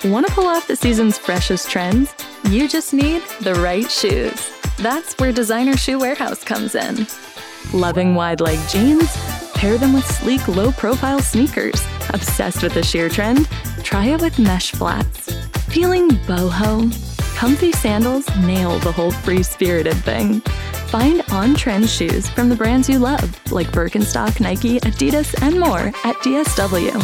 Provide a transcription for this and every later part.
Want to pull off the season's freshest trends? You just need the right shoes. That's where Designer Shoe Warehouse comes in. Loving wide-leg jeans? Pair them with sleek, low-profile sneakers. Obsessed with the sheer trend? Try it with mesh flats. Feeling boho? Comfy sandals nail the whole free-spirited thing. Find on-trend shoes from the brands you love, like Birkenstock, Nike, Adidas, and more at DSW.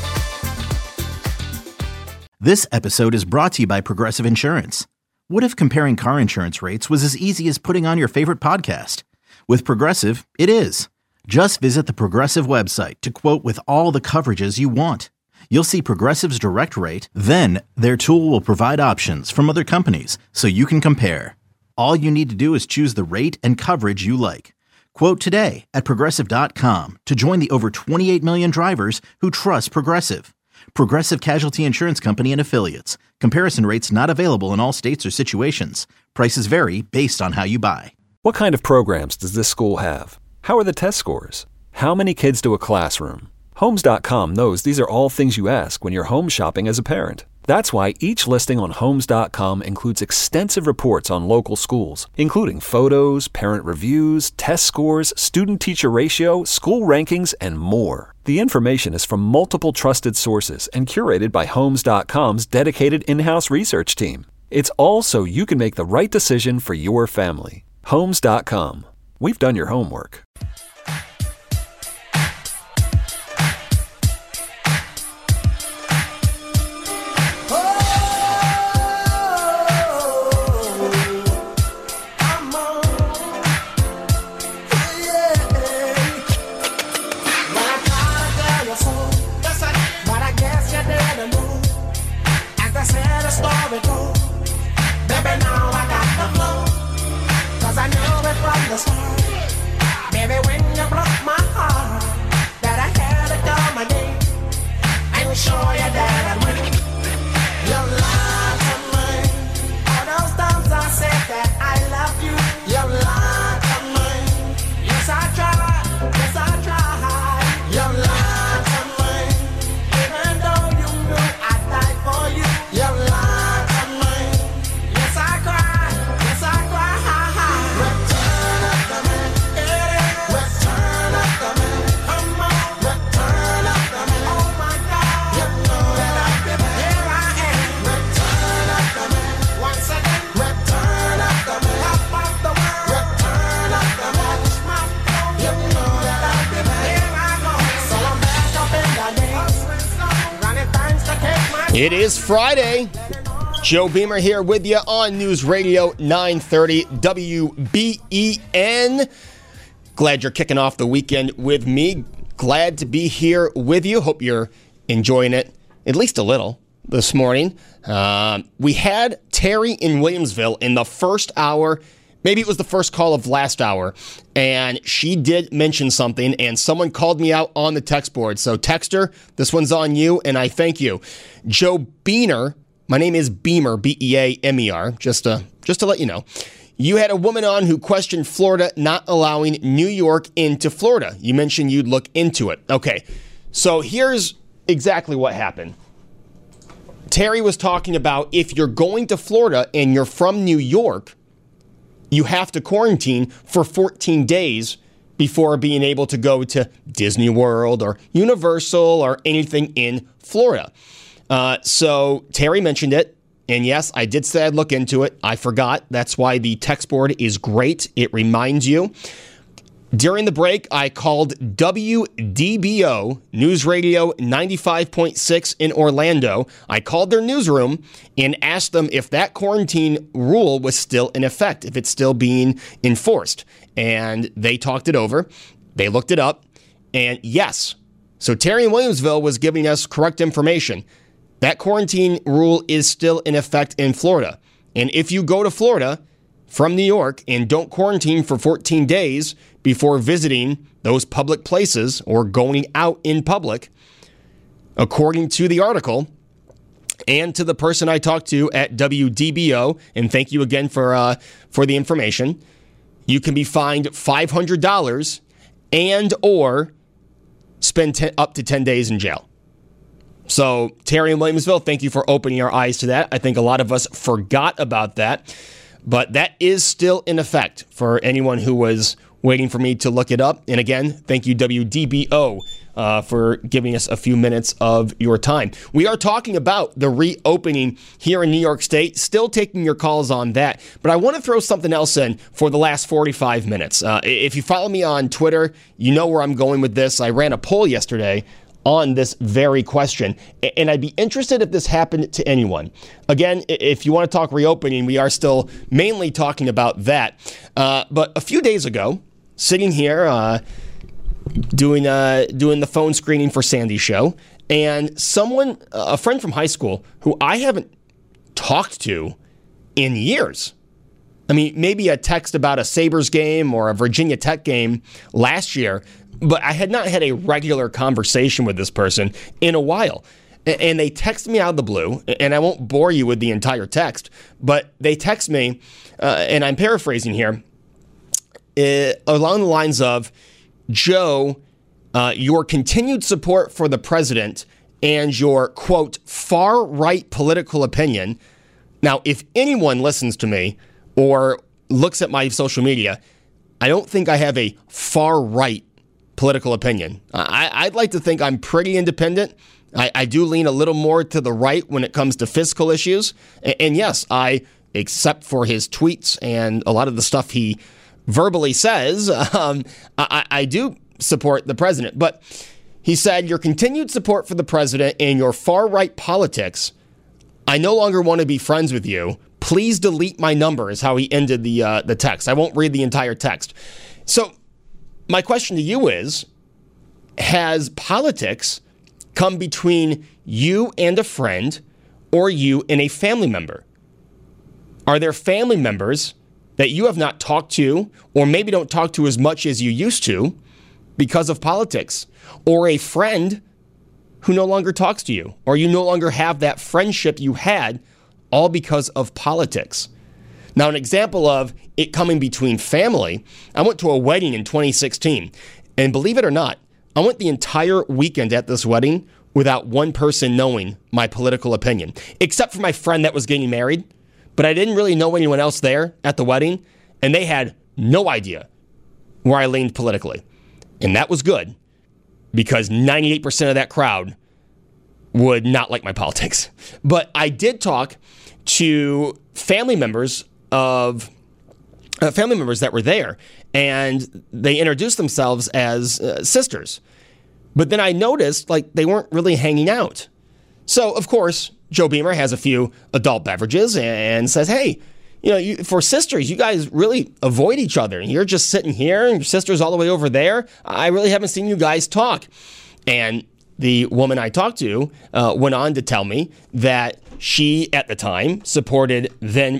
This episode is brought to you by Progressive Insurance. What if comparing car insurance rates was as easy as putting on your favorite podcast? With Progressive, it is. Just visit the Progressive website to quote with all the coverages you want. You'll see Progressive's direct rate, then their tool will provide options from other companies so you can compare. All you need to do is choose the rate and coverage you like. Quote today at Progressive.com to join the over 28 million drivers who trust Progressive. Progressive Casualty Insurance Company and Affiliates. Comparison rates not available in all states or situations. Prices vary based on how you buy. What kind of programs does this school have? How are the test scores? How many kids to a classroom? Homes.com knows these are all things you ask when you're home shopping as a parent. That's why each listing on Homes.com includes extensive reports on local schools, including photos, parent reviews, test scores, student-teacher ratio, school rankings, and more. The information is from multiple trusted sources and curated by Homes.com's dedicated in-house research team. It's all so you can make the right decision for your family. Homes.com. We've done your homework. Baby, when you broke my heart, that I had to come again and show you that I win. You lied to me. All those times I said that I love you, you lied to me. Yes, I tried. Yes, I tried. You lied to me. Even though you knew I'd die for you, you lied to me. Yes, I cried. Yes, I cried. It is Friday. Joe Beamer here with you on News Radio 930 WBEN. Glad you're kicking off the weekend with me. Glad to be here with you. Hope you're enjoying it at least a little this morning. We had Terry in Williamsville in the first hour. Maybe it was the first call of last hour, and she did mention something, and someone called me out on the text board. So, texter, this one's on you, and I thank you. Joe Beamer, my name is Beamer, B-E-A-M-E-R, just to let you know. You had a woman on who questioned Florida not allowing New York into Florida. You mentioned you'd look into it. Okay, so here's exactly what happened. Terry was talking about if you're going to Florida and you're from New York, you have to quarantine for 14 days before being able to go to Disney World or Universal or anything in Florida. So Terry mentioned it, and yes, I did say I'd look into it. I forgot. That's why the text board is great. It reminds you. During the break, I called WDBO, News Radio 95.6 in Orlando. I called their newsroom and asked them if that quarantine rule was still in effect, if it's still being enforced. And they talked it over. They looked it up. And yes, so Terry in Williamsville was giving us correct information. That quarantine rule is still in effect in Florida. And if you go to Florida from New York and don't quarantine for 14 days before visiting those public places or going out in public, according to the article and to the person I talked to at WDBO, and thank you again for the information, you can be fined $500 and or spend up to 10 days in jail. So, Terry in Williamsville, thank you for opening our eyes to that. I think a lot of us forgot about that, but that is still in effect for anyone who was waiting for me to look it up. And again, thank you, WDBO, for giving us a few minutes of your time. We are talking about the reopening here in New York State, still taking your calls on that. But I want to throw something else in for the last 45 minutes. If you follow me on Twitter, you know where I'm going with this. I ran a poll yesterday on this very question, and I'd be interested if this happened to anyone. Again, if you want to talk reopening, we are still mainly talking about that. But a few days ago, sitting here doing the phone screening for Sandy's show, and someone, a friend from high school, who I haven't talked to in years. I mean, maybe a text about a Sabres game or a Virginia Tech game last year, but I had not had a regular conversation with this person in a while. And they text me out of the blue, and I won't bore you with the entire text, but they text me, and I'm paraphrasing here, along the lines of, Joe, your continued support for the president and your, quote, far-right political opinion. Now, if anyone listens to me or looks at my social media, I don't think I have a far-right political opinion. I'd like to think I'm pretty independent. I do lean a little more to the right when it comes to fiscal issues. And yes, except for his tweets and a lot of the stuff he verbally says, I do support the president. But he said, your continued support for the president and your far-right politics, I no longer want to be friends with you. Please delete my number, is how he ended the text. I won't read the entire text. So my question to you is, has politics come between you and a friend or you and a family member? Are there family members that you have not talked to or maybe don't talk to as much as you used to because of politics? Or a friend who no longer talks to you, or you no longer have that friendship you had all because of politics? Now, an example of it coming between family, I went to a wedding in 2016, and believe it or not, I went the entire weekend at this wedding without one person knowing my political opinion, except for my friend that was getting married. But I didn't really know anyone else there at the wedding, and they had no idea where I leaned politically. And that was good, because 98% of that crowd would not like my politics. But I did talk to family members that were there, and they introduced themselves as sisters. But then I noticed, they weren't really hanging out. So, of course, Joe Beamer has a few adult beverages and says, hey, for sisters, you guys really avoid each other. You're just sitting here, and your sister's all the way over there. I really haven't seen you guys talk. And the woman I talked to went on to tell me that she, at the time, supported then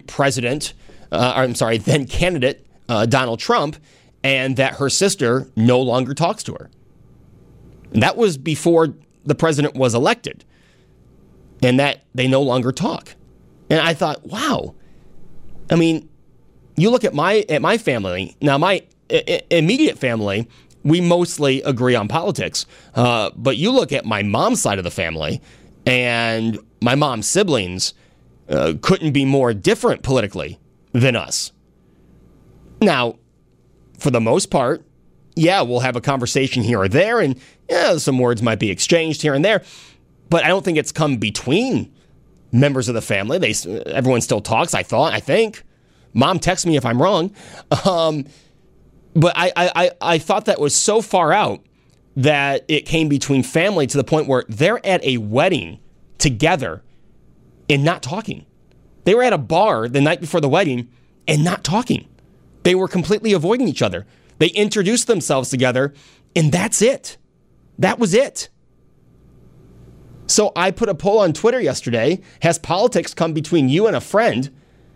candidate Donald Trump, and that her sister no longer talks to her. And that was before the president was elected, and that they no longer talk. And I thought, wow. I mean, you look at my family. Now, my immediate family, we mostly agree on politics. But you look at my mom's side of the family, and my mom's siblings couldn't be more different politically than us. Now, for the most part, yeah, we'll have a conversation here or there, and some words might be exchanged here and there. But I don't think it's come between members of the family. Everyone still talks, I think. Mom texts me if I'm wrong. But I thought that was so far out that it came between family to the point where they're at a wedding together and not talking. They were at a bar the night before the wedding and not talking. They were completely avoiding each other. They introduced themselves together, and that's it. That was it. So I put a poll on Twitter yesterday. Has politics come between you and a friend?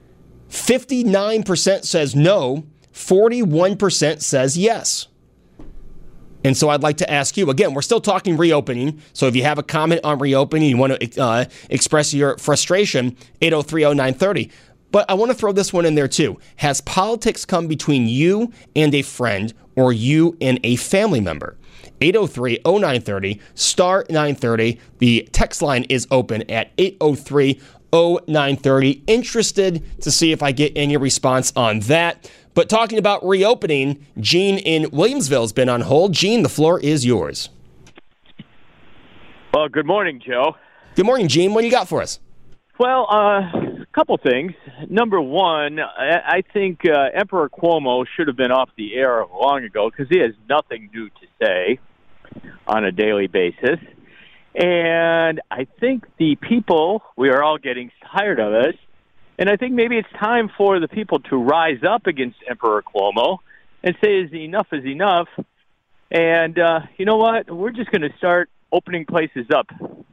59% says no. 41% says yes. And so I'd like to ask you, again, we're still talking reopening. So if you have a comment on reopening, you want to express your frustration, 8030930. But I want to throw this one in there too. Has politics come between you and a friend or you and a family member? 803-0930, star 930. The text line is open at 803-0930. Interested to see if I get any response on that. But talking about reopening, Gene in Williamsville has been on hold. Gene, the floor is yours. Well, good morning, Joe. Good morning, Gene. What do you got for us? Well, a couple things. Number one, I think Emperor Cuomo should have been off the air long ago because he has nothing new to say on a daily basis. And I think the people, we are all getting tired of this, and I think maybe it's time for the people to rise up against Emperor Cuomo and say enough is enough. And you know what? We're just going to start opening places up.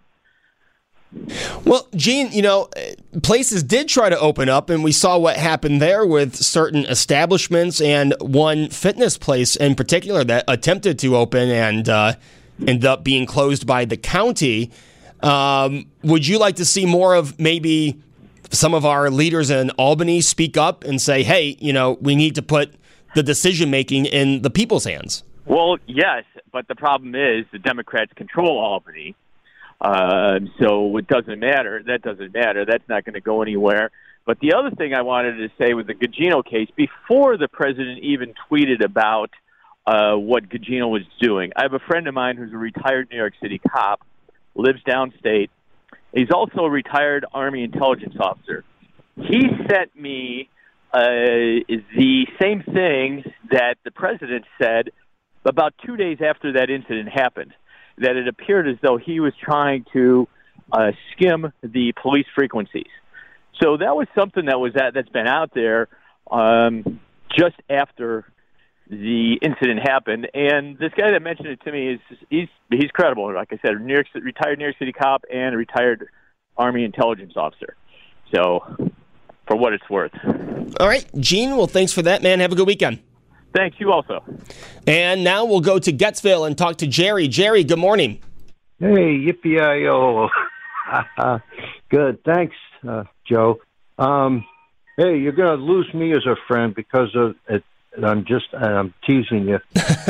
Well, Gene, places did try to open up, and we saw what happened there with certain establishments and one fitness place in particular that attempted to open and ended up being closed by the county. Would you like to see more of maybe some of our leaders in Albany speak up and say, hey, we need to put the decision-making in the people's hands? Well, yes, but the problem is the Democrats control Albany. So it doesn't matter. That doesn't matter. That's not going to go anywhere. But the other thing I wanted to say with the Gugino case, before the president even tweeted about what Gugino was doing, I have a friend of mine who's a retired New York City cop, lives downstate. He's also a retired Army intelligence officer. He sent me the same thing that the president said about 2 days after that incident happened, that it appeared as though he was trying to skim the police frequencies. So that was something that's been out there just after the incident happened. And this guy that mentioned it to me he's credible. Like I said, retired New York City cop and a retired Army intelligence officer. So for what it's worth. All right, Gene. Well, thanks for that, man. Have a good weekend. Thanks, you also. And now we'll go to Gettsville and talk to Jerry. Jerry, good morning. Hey, yippee-yi-yo. Good, thanks, Joe. Hey, you're going to lose me as a friend because of it. I'm teasing you.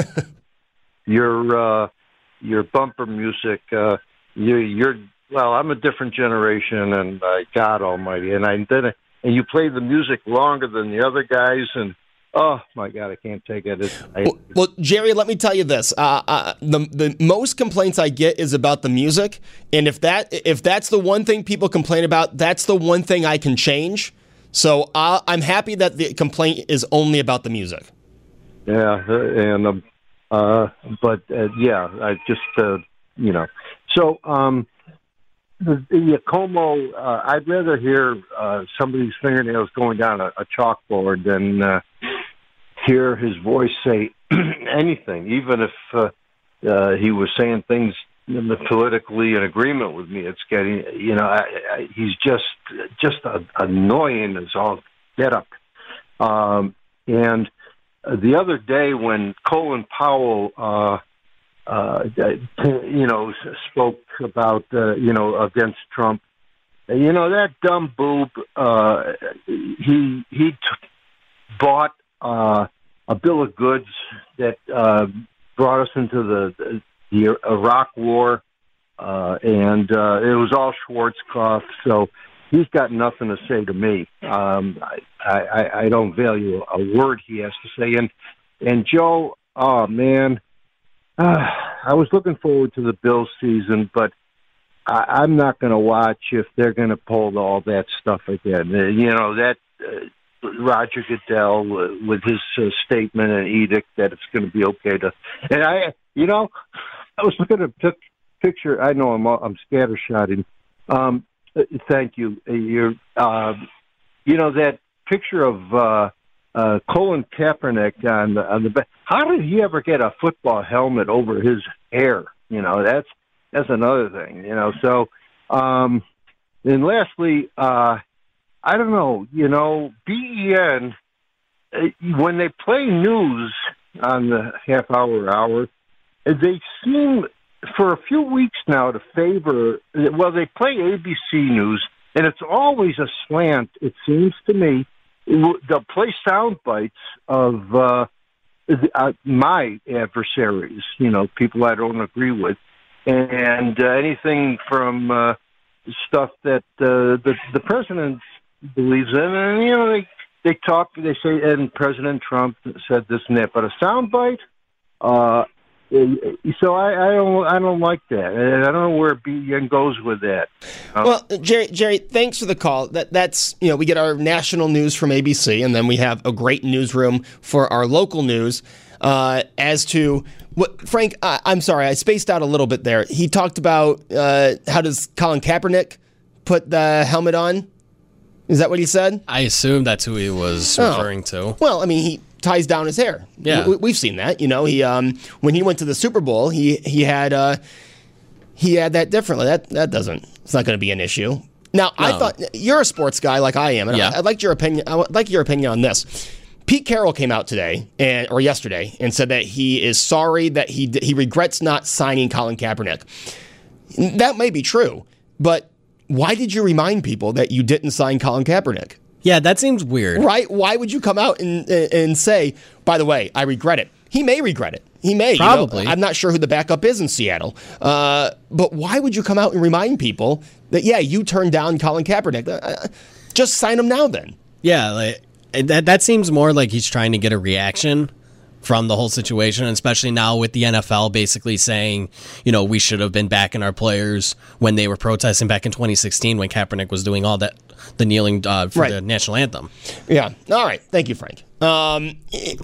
Your bumper music, I'm a different generation, and God Almighty, and you play the music longer than the other guys, and oh my God, I can't take it. Well, Jerry, let me tell you this: the most complaints I get is about the music, and if that's the one thing people complain about, that's the one thing I can change. So I'm happy that the complaint is only about the music. Yeah, and I just So the Como, I'd rather hear somebody's fingernails going down a chalkboard than hear his voice say anything, even if he was saying things politically in agreement with me. It's getting, he's just annoying as all get up. And the other day when Colin Powell, spoke about, against Trump, that dumb boob, he bought a bill of goods that brought us into the Iraq War, and it was all Schwarzkopf, so he's got nothing to say to me. I don't value a word he has to say. And Joe, oh, man, I was looking forward to the Bills season, but I'm not going to watch if they're going to pull all that stuff again. That Roger Goodell with his statement and edict that it's going to be okay to. And I was looking at a picture. I know I'm scattershotting. Thank you. That picture of Colin Kaepernick on the back. How did he ever get a football helmet over his hair? That's another thing. So, and lastly, I don't know. BEN when they play news on the half hour, they seem for a few weeks now to favor. Well, they play ABC News, And it's always a slant, it seems to me. They'll play sound bites of my adversaries, people I don't agree with, and anything from stuff that the president believes in, and they talk, they say, and President Trump said this and that, but a soundbite. So I don't like that, and I don't know where BN goes with that. Well, Jerry, thanks for the call. That's we get our national news from ABC, and then we have a great newsroom for our local news. As to what Frank, I'm sorry, I spaced out a little bit there. He talked about how does Colin Kaepernick put the helmet on? Is that what he said? I assume that's who he was referring to. Well, I mean, he ties down his hair. Yeah, we've seen that. He when he went to the Super Bowl, he had that differently. It's not going to be an issue. Now, no. I thought you're a sports guy like I am, and I'd like your opinion. I would like your opinion on this. Pete Carroll came out today or yesterday and said that he is sorry that he regrets not signing Colin Kaepernick. That may be true, but why did you remind people that you didn't sign Colin Kaepernick? Yeah, that seems weird. Right? Why would you come out and say, by the way, I regret it? He may regret it. He may. Probably. I'm not sure who the backup is in Seattle. But why would you come out and remind people that, you turned down Colin Kaepernick? Just sign him now then. Yeah, that seems more like he's trying to get a reaction from the whole situation, especially now with the NFL basically saying, we should have been backing our players when they were protesting back in 2016 when Kaepernick was doing all that, the kneeling for the national anthem. Yeah. All right. Thank you, Frank. And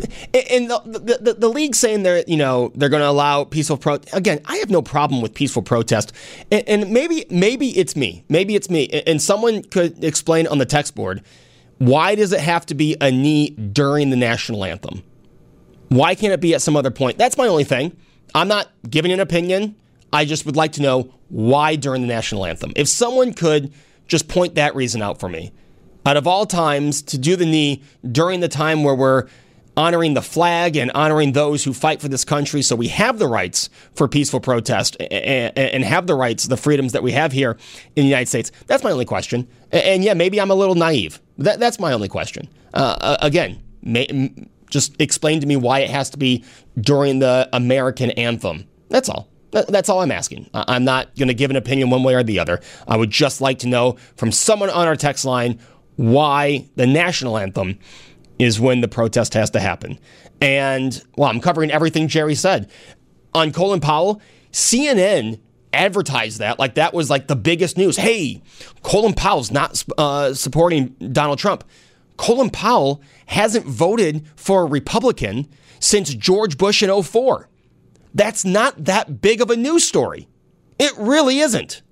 the league saying they're going to allow peaceful protest. Again, I have no problem with peaceful protest. And maybe it's me. Maybe it's me. And someone could explain on the text board, why does it have to be a knee during the national anthem? Why can't it be at some other point? That's my only thing. I'm not giving an opinion. I just would like to know why during the national anthem. If someone could just point that reason out for me. Out of all times, to do the knee during the time where we're honoring the flag and honoring those who fight for this country so we have the rights for peaceful protest and have the rights, the freedoms that we have here in the United States. That's my only question. And maybe I'm a little naive. That's my only question. Again, just explain to me why it has to be during the American anthem. That's all. That's all I'm asking. I'm not going to give an opinion one way or the other. I would just like to know from someone on our text line why the national anthem is when the protest has to happen. And, I'm covering everything Jerry said. On Colin Powell, CNN advertised that like that was like the biggest news. Hey, Colin Powell's not supporting Donald Trump. Colin Powell hasn't voted for a Republican since George Bush in 2004. That's not that big of a news story. It really isn't.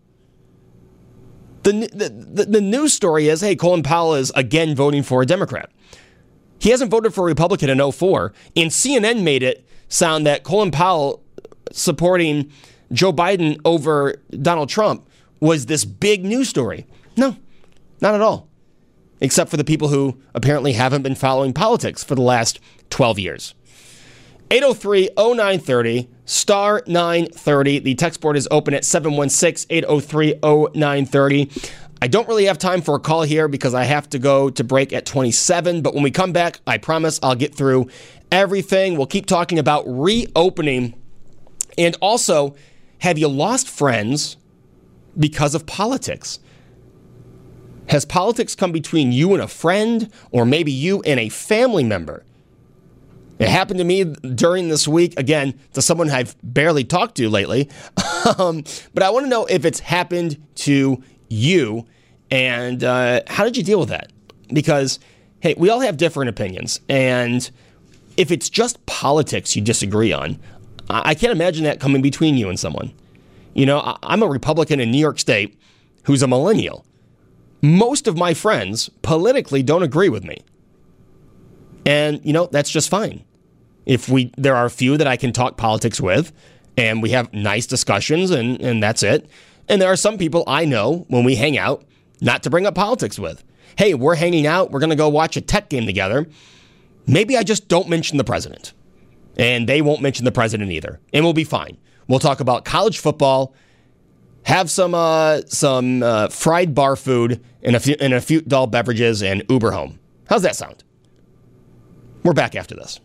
The news story is, hey, Colin Powell is again voting for a Democrat. He hasn't voted for a Republican in 2004, and CNN made it sound that Colin Powell supporting Joe Biden over Donald Trump was this big news story. No, not at all. Except for the people who apparently haven't been following politics for the last 12 years. 803-0930, star 930. The text board is open at 716-803-0930. I don't really have time for a call here because I have to go to break at 27, but when we come back, I promise I'll get through everything. We'll keep talking about reopening. And also, have you lost friends because of politics? Has politics come between you and a friend, or maybe you and a family member? It happened to me during this week, again, to someone I've barely talked to lately. But I want to know if it's happened to you, and how did you deal with that? Because, hey, we all have different opinions, and if it's just politics you disagree on, I can't imagine that coming between you and someone. I'm a Republican in New York State who's a millennial. Most of my friends politically don't agree with me. And, that's just fine. There are a few that I can talk politics with, and we have nice discussions, and that's it. And there are some people I know when we hang out not to bring up politics with. Hey, we're hanging out. We're going to go watch a Tech game together. Maybe I just don't mention the president. And they won't mention the president either. And we'll be fine. We'll talk about college football, have some fried bar food, and a few adult beverages and Uber home. How's that sound? We're back after this.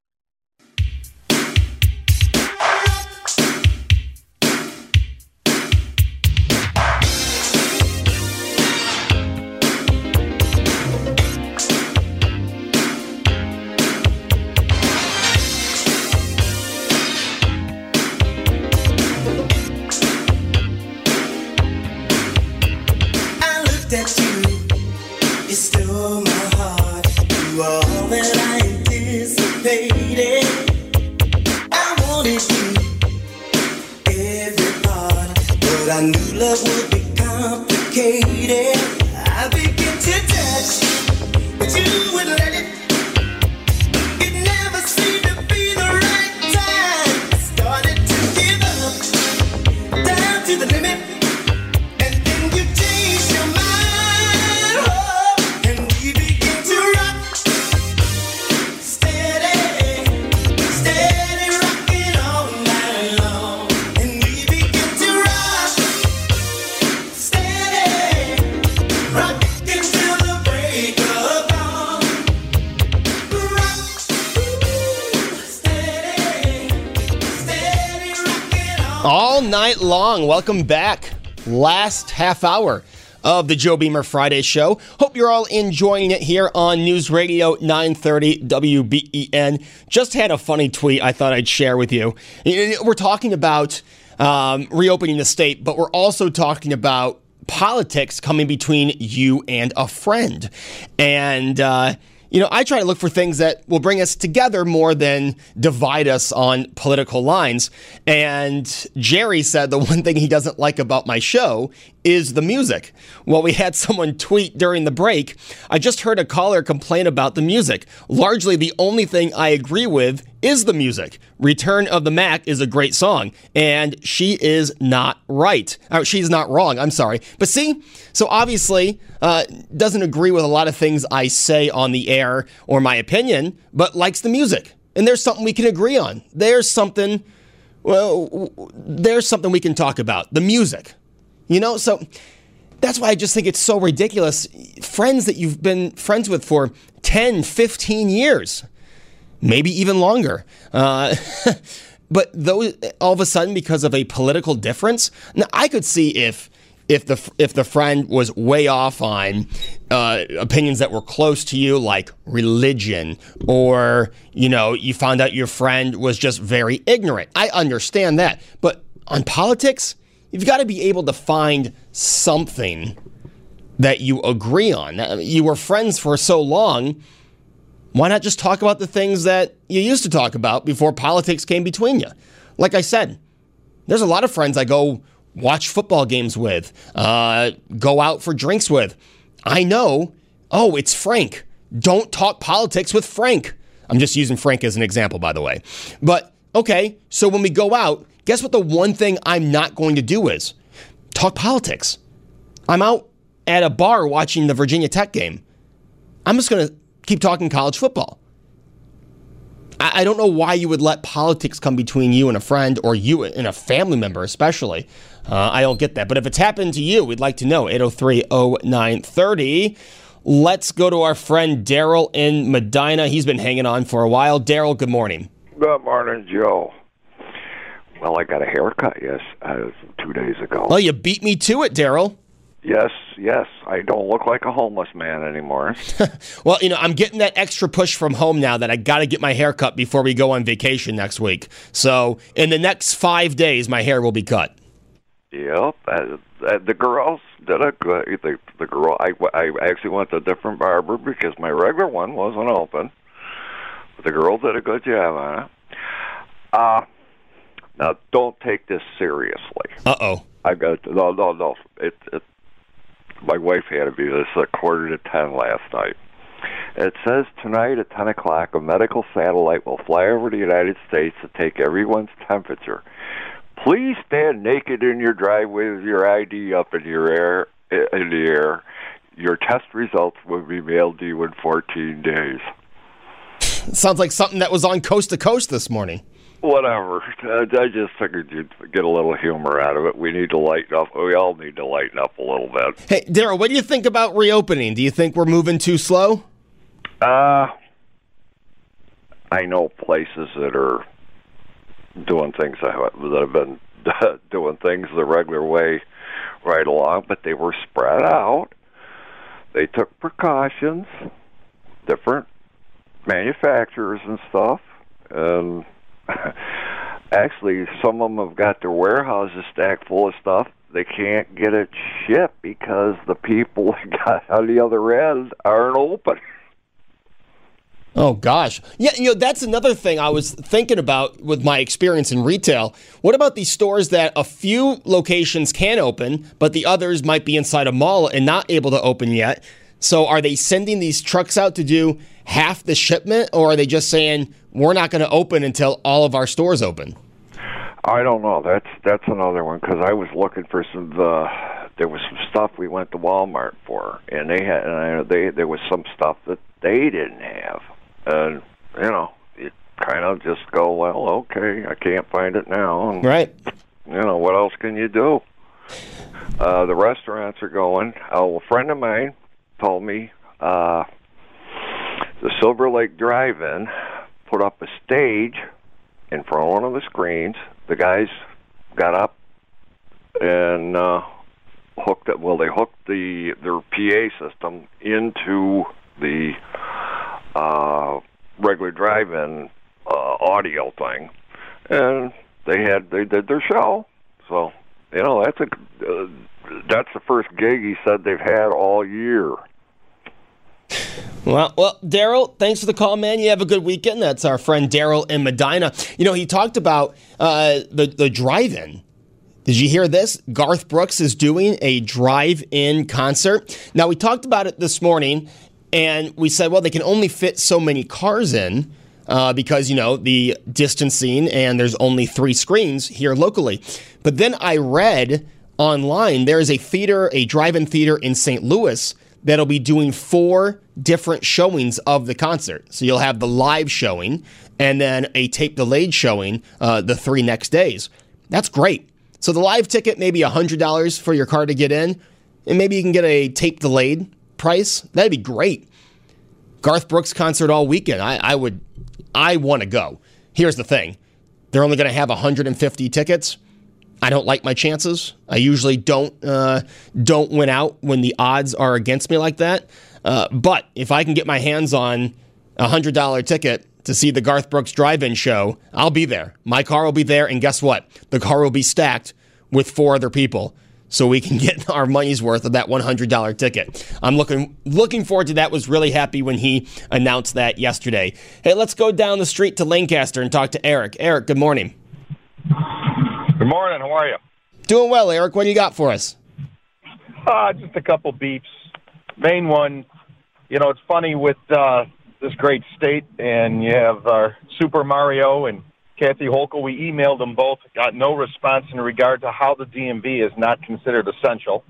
That you stole my heart. You are all that I anticipated. I wanted you every part, but I knew love would be complicated. I began to touch, but you wouldn't let it. It never seemed to be the right time. I started to give up, down to the limit. All night long. Welcome back. Last half hour of the Joe Beamer Friday show. Hope you're all enjoying it here on News Radio 930 WBEN. Just had a funny tweet I thought I'd share with you. We're talking about reopening the state, but we're also talking about politics coming between you and a friend. And, I try to look for things that will bring us together more than divide us on political lines. And Jerry said the one thing he doesn't like about my show is the music. Well, we had someone tweet during the break, I just heard a caller complain about the music. Largely the only thing I agree with is the music. Return of the Mac is a great song, and she is not right. She's not wrong, I'm sorry. But see, so obviously doesn't agree with a lot of things I say on the air or my opinion, but likes the music. And there's something we can agree on. There's something we can talk about, the music. So that's why I just think it's so ridiculous. Friends that you've been friends with for 10, 15 years, maybe even longer. But those all of a sudden, because of a political difference, now I could see if the friend was way off on opinions that were close to you, like religion, or, you found out your friend was just very ignorant. I understand that. But on politics, you've got to be able to find something that you agree on. You were friends for so long. Why not just talk about the things that you used to talk about before politics came between you? Like I said, there's a lot of friends I go watch football games with, go out for drinks with. I know, it's Frank. Don't talk politics with Frank. I'm just using Frank as an example, by the way. But, okay, so when we go out, guess what the one thing I'm not going to do is? Talk politics. I'm out at a bar watching the Virginia Tech game. I'm just going to keep talking college football. I don't know why you would let politics come between you and a friend, or you and a family member especially. I don't get that. But if it's happened to you, we'd like to know. 803-0930. Let's go to our friend Daryl in Medina. He's been hanging on for a while. Daryl, good morning. Good morning, Joe. Well, I got a haircut, 2 days ago. Well, you beat me to it, Daryl. Yes. I don't look like a homeless man anymore. Well, I'm getting that extra push from home now that I got to get my hair cut before we go on vacation next week. So in the next 5 days, my hair will be cut. Yep. The girls did a good. The girl. I actually went to a different barber because my regular one wasn't open. But the girl did a good job on it. Now, don't take this seriously. Uh-oh. I got no. My wife had me this at 9:45 last night. It says tonight at 10 o'clock, a medical satellite will fly over the United States to take everyone's temperature. Please stand naked in your driveway with your ID up in the air. Your test results will be mailed to you in 14 days. Sounds like something that was on Coast to Coast this morning. whatever. I just figured you'd get a little humor out of it. We need to lighten up. We all need to lighten up a little bit. Hey, Daryl, what do you think about reopening? Do you think we're moving too slow? I know places that are doing things that have been doing things the regular way right along, but they were spread out. They took precautions, different manufacturers and stuff, and actually some of them have got their warehouses stacked full of stuff. They can't get it shipped because the people that got on the other end aren't open. Oh, gosh. Yeah, that's another thing I was thinking about with my experience in retail. What about these stores that a few locations can open, but the others might be inside a mall and not able to open yet? So are they sending these trucks out to do half the shipment, or are they just saying, we're not going to open until all of our stores open? I don't know. That's another one, because I was looking for there was some stuff we went to Walmart for, and there was some stuff that they didn't have. And, you kind of just go, well, okay, I can't find it now. And, right. What else can you do? The restaurants are going. A friend of mine told me the Silver Lake Drive-In put up a stage in front of one of the screens. The guys got up and hooked it. Well, they hooked their PA system into the regular drive-in audio thing, and they did their show. So that's the first gig he said they've had all year. Well, Daryl, thanks for the call, man. You have a good weekend. That's our friend Daryl in Medina. He talked about the drive-in. Did you hear this? Garth Brooks is doing a drive-in concert. Now, we talked about it this morning, and we said, well, they can only fit so many cars in because, the distancing, and there's only 3 screens here locally. But then I read online there is a drive-in theater in St. Louis that'll be doing 4 different showings of the concert. So you'll have the live showing and then a tape-delayed showing the 3 next days. That's great. So the live ticket, maybe $100 for your car to get in, and maybe you can get a tape-delayed price. That'd be great. Garth Brooks concert all weekend. I want to go. Here's the thing. They're only going to have 150 tickets. I don't like my chances. I usually don't win out when the odds are against me like that. But if I can get my hands on a $100 ticket to see the Garth Brooks drive-in show, I'll be there. My car will be there, and guess what? The car will be stacked with 4 other people, so we can get our money's worth of that $100 ticket. I'm looking forward to that. Was really happy when he announced that yesterday. Hey, let's go down the street to Lancaster and talk to Eric. Eric, good morning. Good morning. How are you? Doing well, Eric. What do you got for us? Just a couple beeps. Main one, it's funny with this great state, and you have Super Mario and Kathy Hochul. We emailed them both, got no response in regard to how the DMV is not considered essential.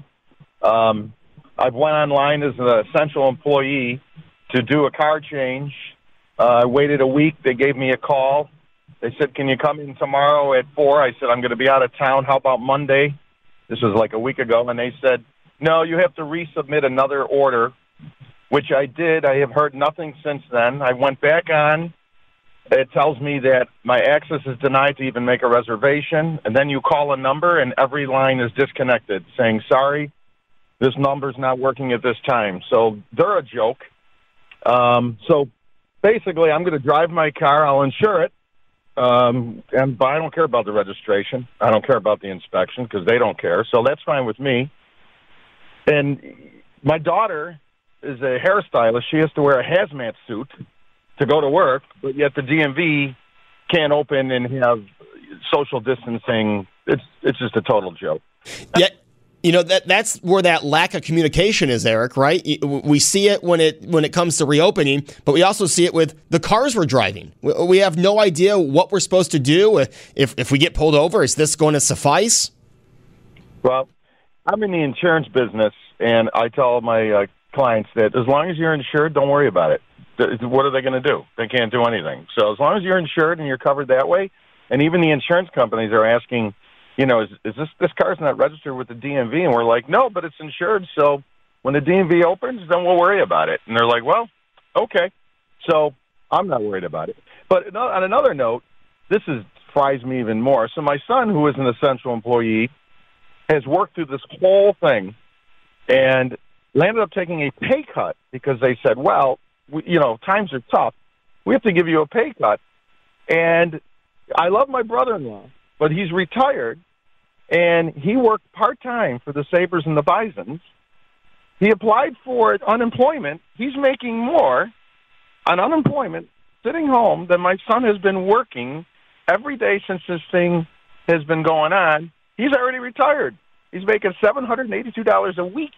I've went online as an essential employee to do a car change. I waited a week. They gave me a call. They said, can you come in tomorrow at 4? I said, I'm going to be out of town. How about Monday? This was like a week ago. And they said, no, you have to resubmit another order, which I did. I have heard nothing since then. I went back on. It tells me that my access is denied to even make a reservation. And then you call a number, and every line is disconnected, saying, sorry, this number's not working at this time. So they're a joke. So basically, I'm going to drive my car. I'll insure it. But I don't care about the registration. I don't care about the inspection because they don't care. So that's fine with me. And my daughter is a hairstylist. She has to wear a hazmat suit to go to work, but yet the DMV can't open and have social distancing. It's just a total joke. Yeah. That's where that lack of communication is, Eric, right? We see it when it comes to reopening, but we also see it with the cars we're driving. We have no idea what we're supposed to do. If we get pulled over, is this going to suffice? Well, I'm in the insurance business, and I tell my clients that as long as you're insured, don't worry about it. What are they going to do? They can't do anything. So as long as you're insured and you're covered that way, And even the insurance companies are asking, you know, is this car's not registered with the DMV? And we're like, no, but it's insured. So when the DMV opens, then we'll worry about it. And they're like, well, okay. So I'm not worried about it. But on another note, this fries me even more. So my son, who is an essential employee, has worked through this whole thing and landed up taking a pay cut because they said, well, times are tough. We have to give you a pay cut. And I love my brother-in-law, but he's retired, and he worked part-time for the Sabres and the Bisons. He applied for unemployment. He's making more on unemployment sitting home than my son has been working every day since this thing has been going on. He's already retired. He's making $782 a week.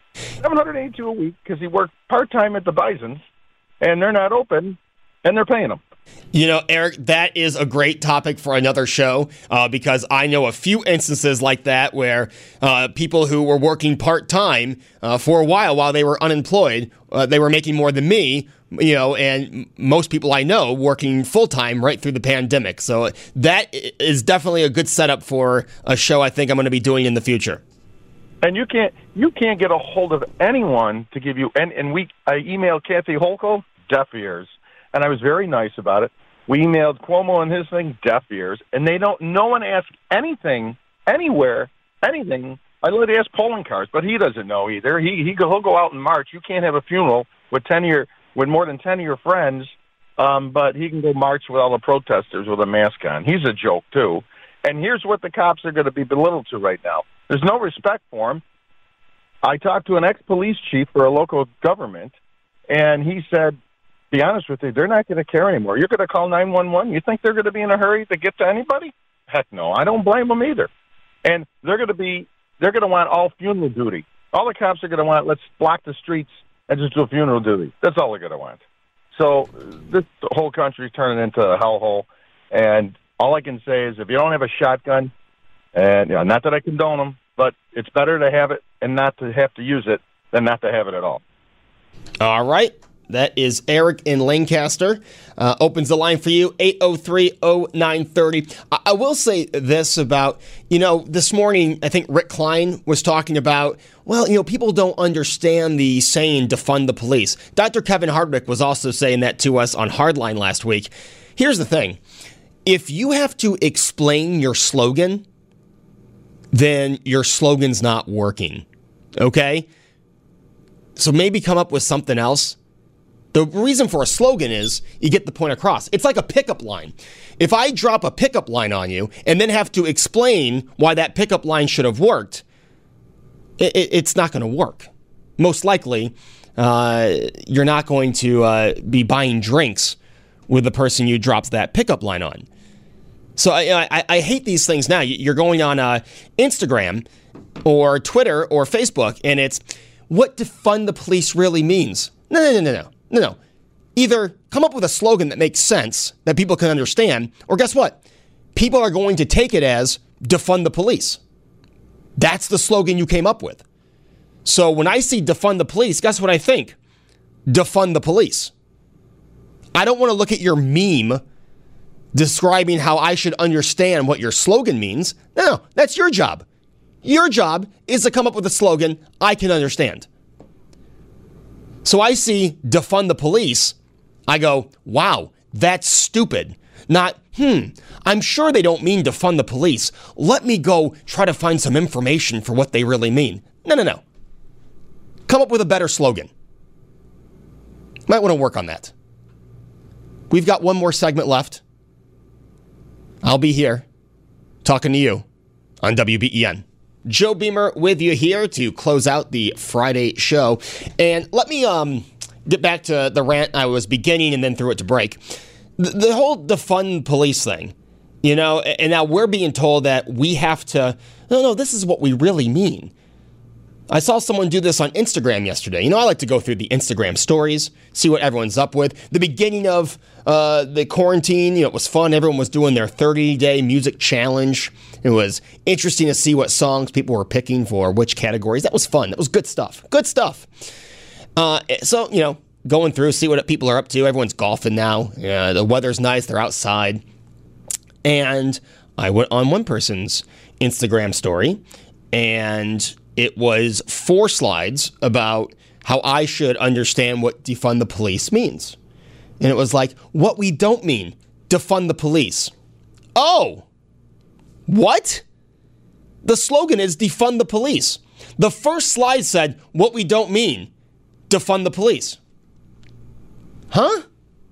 $782 a week because he worked part-time at the Bisons, and they're not open, and they're paying him. You know, Eric, that is a great topic for another show because I know a few instances like that where people who were working part-time for a while they were unemployed, they were making more than me, you know, and most people I know working full-time right through the pandemic. So that is definitely a good setup for a show I think I'm going to be doing in the future. And you can't get a hold of anyone to give you, and I emailed Kathy Hochul, deaf ears. And I was very nice about it. We emailed Cuomo and his thing, deaf ears, and no one asked anything, anywhere, anything. I let ask polling cars, but he doesn't know either. He'll go out and march. You can't have a funeral with more than 10 of your friends, but he can go march with all the protesters with a mask on. He's a joke too. And here's what the cops are going to be belittled to right now. There's no respect for him. I talked to an ex-police chief for a local government, and he said, be honest with you, they're not going to care anymore. You're going to call 911? You think they're going to be in a hurry to get to anybody? Heck no. I don't blame them either. And they're going to want all funeral duty. All the cops are going to want, let's block the streets and just do funeral duty. That's all they're going to want. So the whole country's turning into a hellhole. And all I can say is if you don't have a shotgun, and not that I condone them, but it's better to have it and not to have to use it than not to have it at all. All right. That is Eric in Lancaster. Opens the line for you, 803-0930. I will say this about, this morning, I think Rick Klein was talking about, people don't understand the saying, defund the police. Dr. Kevin Hardwick was also saying that to us on Hardline last week. Here's the thing. If you have to explain your slogan, then your slogan's not working. Okay? So maybe come up with something else. The reason for a slogan is you get the point across. It's like a pickup line. If I drop a pickup line on you and then have to explain why that pickup line should have worked, it's not going to work. Most likely, you're not going to be buying drinks with the person you dropped that pickup line on. So I hate these things now. You're going on Instagram or Twitter or Facebook, and it's what defund the police really means. No. Either come up with a slogan that makes sense, that people can understand, or guess what? People are going to take it as defund the police. That's the slogan you came up with. So when I see defund the police, guess what I think? Defund the police. I don't want to look at your meme describing how I should understand what your slogan means. No, that's your job. Your job is to come up with a slogan I can understand. So I see defund the police, I go, wow, that's stupid. Not, I'm sure they don't mean defund the police. Let me go try to find some information for what they really mean. No. Come up with a better slogan. Might want to work on that. We've got one more segment left. I'll be here talking to you on WBEN. Joe Beamer with you here to close out the Friday show. And let me get back to the rant I was beginning and then threw it to break. The whole defund police thing, and now we're being told that we have to, no, this is what we really mean. I saw someone do this on Instagram yesterday. I like to go through the Instagram stories, see what everyone's up with. The beginning of the quarantine, it was fun. Everyone was doing their 30-day music challenge. It was interesting to see what songs people were picking for which categories. That was fun. That was good stuff. Good stuff. So, going through, see what people are up to. Everyone's golfing now. The weather's nice. They're outside. And I went on one person's Instagram story, and it was 4 slides about how I should understand what defund the police means. And it was like, what we don't mean, defund the police. Oh, what? The slogan is defund the police. The first slide said, what we don't mean, defund the police. Huh?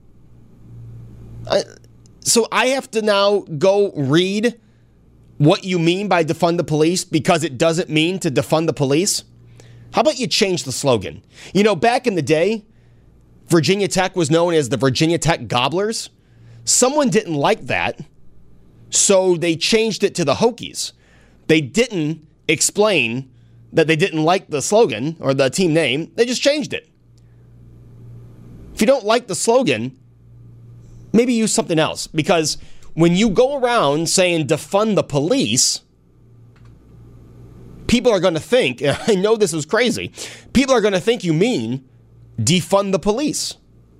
So I have to now go read what you mean by defund the police because it doesn't mean to defund the police? How about you change the slogan? You know, back in the day, Virginia Tech was known as the Virginia Tech Gobblers. Someone didn't like that, so they changed it to the Hokies. They didn't explain that they didn't like the slogan or the team name. They just changed it. If you don't like the slogan, maybe use something else. Because when you go around saying defund the police, people are going to think, and I know this is crazy, people are going to think you mean defund the police.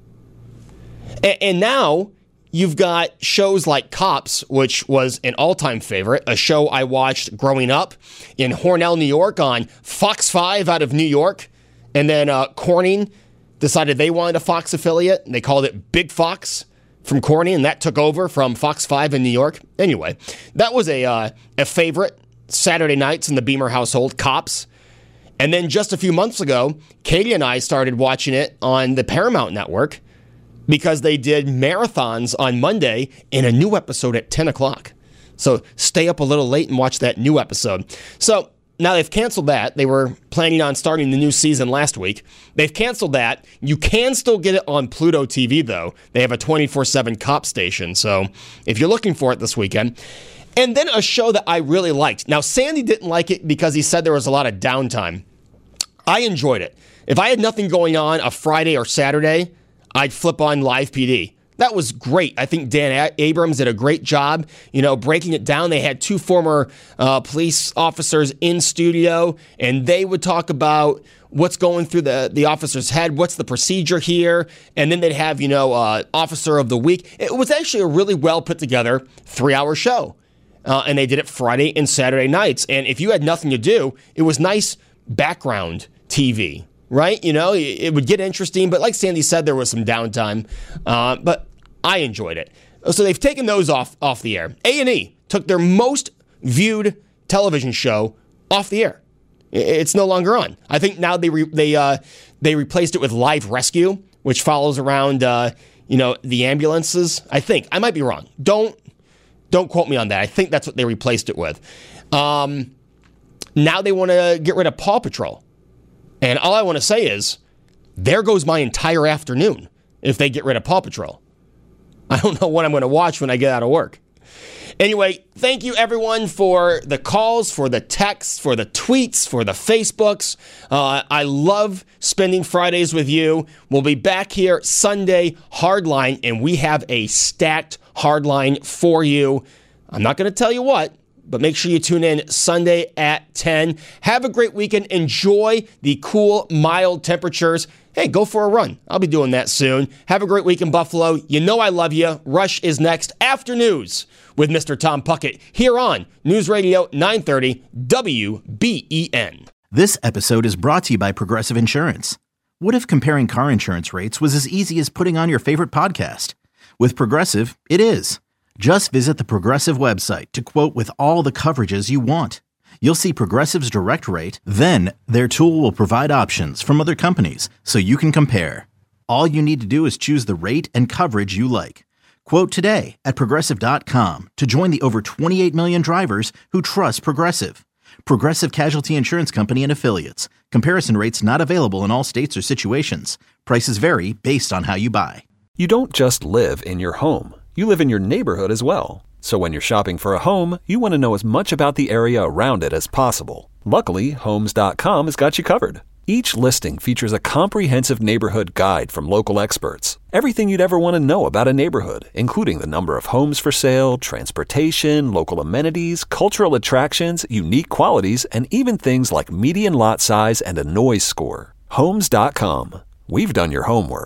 And now you've got shows like Cops, which was an all-time favorite, a show I watched growing up in Hornell, New York on Fox 5 out of New York. And then Corning decided they wanted a Fox affiliate, and they called it Big Fox from Corning, and that took over from Fox 5 in New York. Anyway, that was a favorite Saturday nights in the Beamer household, Cops. And then just a few months ago, Katie and I started watching it on the Paramount Network because they did marathons on Monday and a new episode at 10 o'clock. So stay up a little late and watch that new episode. So now they've canceled that. They were planning on starting the new season last week. They've canceled that. You can still get it on Pluto TV, though. They have a 24/7 cop station. So if you're looking for it this weekend. And then a show that I really liked. Now, Sandy didn't like it because he said there was a lot of downtime. I enjoyed it. If I had nothing going on a Friday or Saturday, I'd flip on Live PD. That was great. I think Dan Abrams did a great job, breaking it down. They had 2 former police officers in studio, and they would talk about what's going through the officer's head, what's the procedure here, and then they'd have, Officer of the Week. It was actually a really well put together 3-hour show, and they did it Friday and Saturday nights. And if you had nothing to do, it was nice background TV, right? It would get interesting, but like Sandy said, there was some downtime, but I enjoyed it. So they've taken those off the air. A&E took their most viewed television show off the air. It's no longer on. I think now they replaced it with Live Rescue, which follows around the ambulances. I think I might be wrong. Don't quote me on that. I think that's what they replaced it with. Now they want to get rid of Paw Patrol. And all I want to say is, there goes my entire afternoon if they get rid of Paw Patrol. I don't know what I'm going to watch when I get out of work. Anyway, thank you everyone for the calls, for the texts, for the tweets, for the Facebooks. I love spending Fridays with you. We'll be back here Sunday, Hardline, and we have a stacked Hardline for you. I'm not going to tell you what, but make sure you tune in Sunday at 10. Have a great weekend. Enjoy the cool, mild temperatures. Hey, go for a run. I'll be doing that soon. Have a great week in Buffalo. You know I love you. Rush is next after news with Mr. Tom Puckett here on News Radio 930 WBEN. This episode is brought to you by Progressive Insurance. What if comparing car insurance rates was as easy as putting on your favorite podcast? With Progressive, it is. Just visit the Progressive website to quote with all the coverages you want. You'll see Progressive's direct rate, then their tool will provide options from other companies so you can compare. All you need to do is choose the rate and coverage you like. Quote today at Progressive.com to join the over 28 million drivers who trust Progressive. Progressive Casualty Insurance Company and Affiliates. Comparison rates not available in all states or situations. Prices vary based on how you buy. You don't just live in your home. You live in your neighborhood as well. So when you're shopping for a home, you want to know as much about the area around it as possible. Luckily, Homes.com has got you covered. Each listing features a comprehensive neighborhood guide from local experts. Everything you'd ever want to know about a neighborhood, including the number of homes for sale, transportation, local amenities, cultural attractions, unique qualities, and even things like median lot size and a noise score. Homes.com. We've done your homework.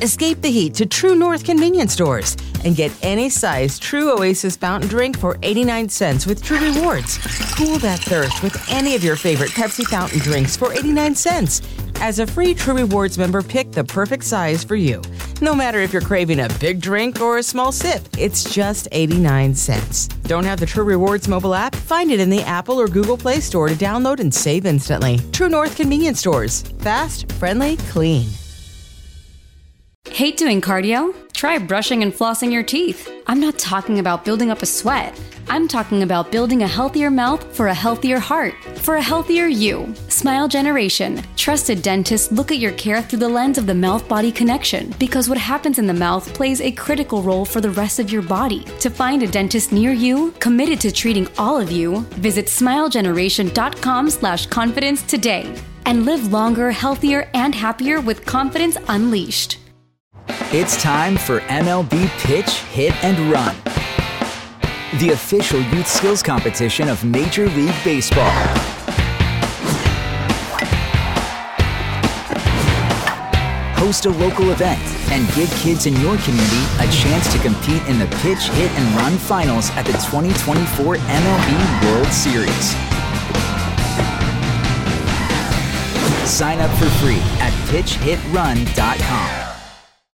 Escape the heat to True North convenience stores and get any size True Oasis fountain drink for 89 cents with True Rewards. Cool that thirst with any of your favorite Pepsi fountain drinks for 89 cents. As a free True Rewards member, pick the perfect size for you. No matter if you're craving a big drink or a small sip, it's just 89 cents. Don't have the True Rewards mobile app? Find it in the Apple or Google Play Store to download and save instantly. True North convenience stores. Fast, friendly, clean. Hate doing cardio? Try brushing and flossing your teeth. I'm not talking about building up a sweat. I'm talking about building a healthier mouth for a healthier heart, for a healthier you. Smile Generation. Trusted dentists look at your care through the lens of the mouth-body connection, because what happens in the mouth plays a critical role for the rest of your body. To find a dentist near you, committed to treating all of you, visit smilegeneration.com/confidence today and live longer, healthier, and happier with confidence unleashed. It's time for MLB Pitch, Hit, and Run, the official youth skills competition of Major League Baseball. Host a local event and give kids in your community a chance to compete in the Pitch, Hit, and Run finals at the 2024 MLB World Series. Sign up for free at pitchhitrun.com.